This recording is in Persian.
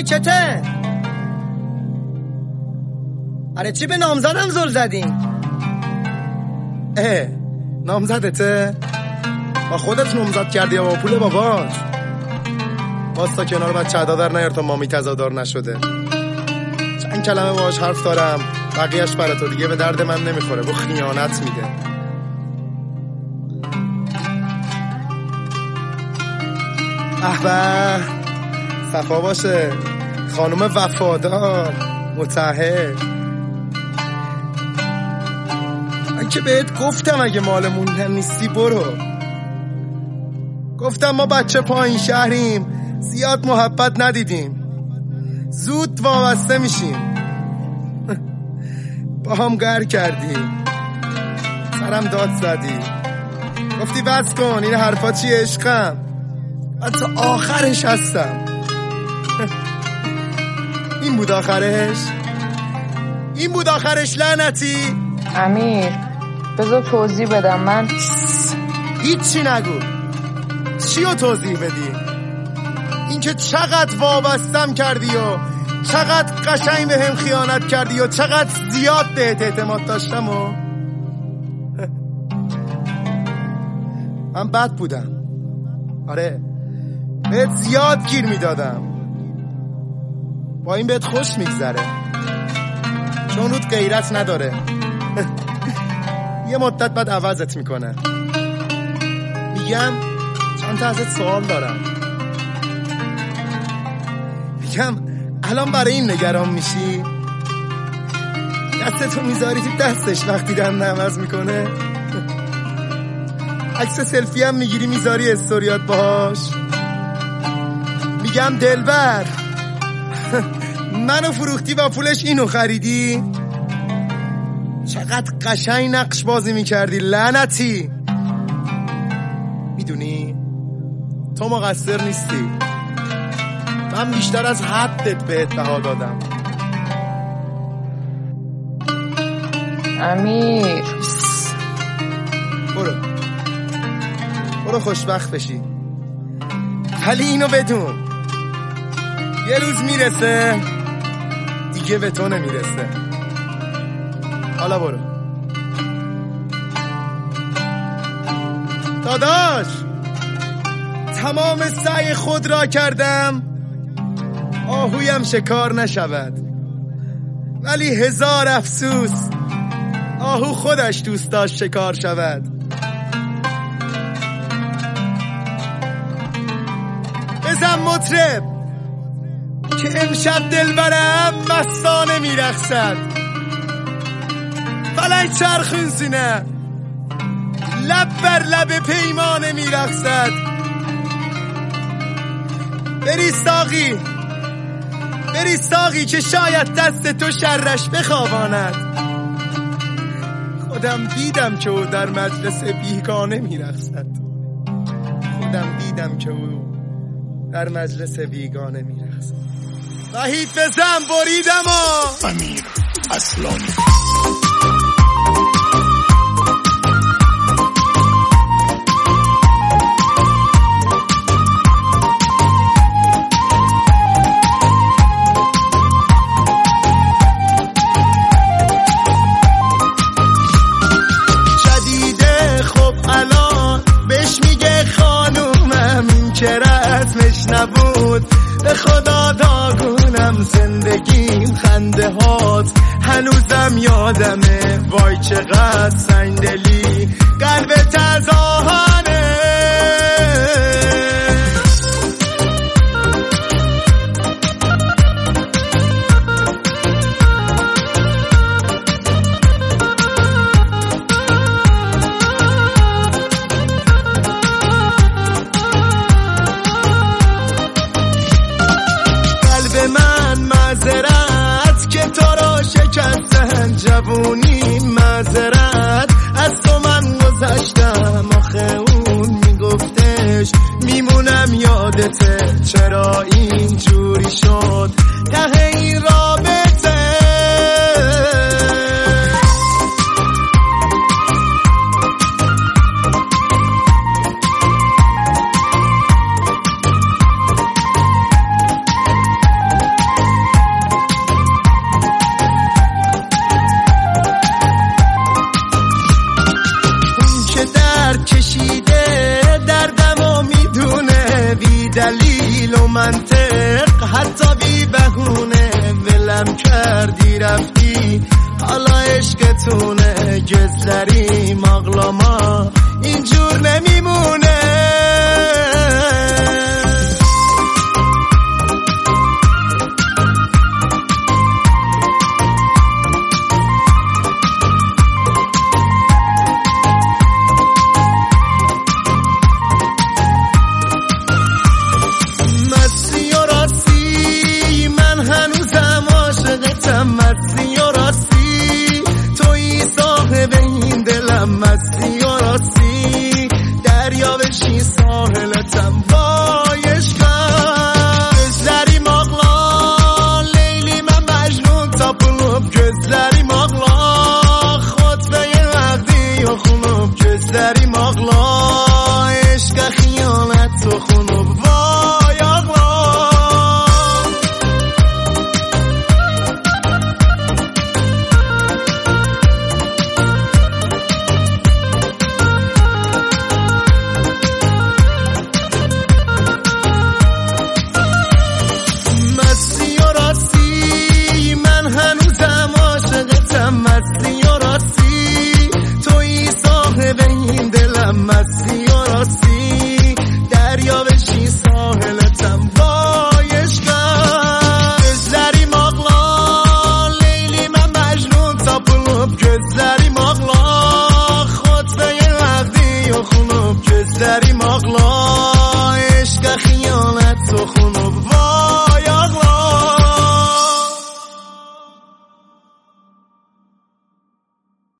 مایکته. آره چی به نامزدم زل زدین؟ نامزدته؟ با خودت نامزد کردی یا با پول بابات؟ واستا کنار بچه عدادر نیار تا مامی تزادار نشده. چند کلمه باهاش حرف دارم، بقیهش برای تو، دیگه به درد من نمیخوره، با خیانت میده. احبه صفا باشه خانم وفادار متعهد. من که بهت گفتم اگه مالمون نیستی برو. گفتم ما بچه پایین شهریم، زیاد محبت ندیدیم، زود وابسته میشیم. با هم گر کردی، سرم داد زدی، گفتی بس کن این حرفا چیه عشقم، من تا آخرش هستم. این بود آخرش، این بود آخرش لعنتی. امیر بذار توضیح بدم. من هیچی نگو. چی رو توضیح بدی؟ این که چقدر وابستم کردی و چقدر قشنگ به هم خیانت کردی و چقدر زیاد بهت اعتماد داشتم و من بد بودم. آره بهت زیاد گیر میدادم، با این بهت خوش میگذره چون رود غیرت نداره. یه مدت بعد عوضت میکنه. میگم چند تا ازت سوال دارم. میگم الان برای این نگران میشی؟ دستتو میذاری تو دستش وقتی دم عوض میکنه؟ عکس سلفی هم میگیری میذاری استوریات باهاش؟ میگم دلبر منو فروختی و پولش اینو خریدی؟ چقدر قشنگ نقش بازی میکردی لعنتی. میدونی تو مقصر نیستی، من بیشتر از حدت بهت بها دادم. امیر برو خوشبخت بشی، ولی اینو بدون یه روز میرسه دیگه به تو نمیرسه. حالا برو داداش. تمام سعی خود را کردم آهویم شکار نشود، ولی هزار افسوس آهو خودش دوست داشت شکار شود. بزن مطرب که امشب دلبرم مستانه میرقصد. فلک چرخون سینه لب بر لب پیمانه میرقصد. بری ساقی که شاید دست تو شرش بخواباند. خودم دیدم که او در مجلس بیگانه میرقصد. وحید بزن بریدم امیر اصلانی. شدیده خب الان بهش میگه خانومم، این که رسمش نبود به خدا داغونم. زندگیم خنده هات هنوزم یادمه، وای چقدر سنگدلی قلبت از آهنه. جوونی معذرت از تو من گذشتم، آخه اون میگفتش میمونم یادته، چرا اینجوری شد ته این رابطه. دلیل و منطق، حتی بی بهونه ولم کردی رفتی. حالا عشقتونه گذری مغلاما اینجور نمیمونه. مستی و راستی من هنوزم عاشقتم، مستی و راستی تویی صاحب این دلم، مستی و راستی دریا بشی ساحلتم وای عشقم. Gözlerim ağlar Leyli mən Məcnun tapılıb، gözlerim ağlar xotbəyə vəqti yoxunub. Gözlerim ağlar eşqə xiyonət toxunub.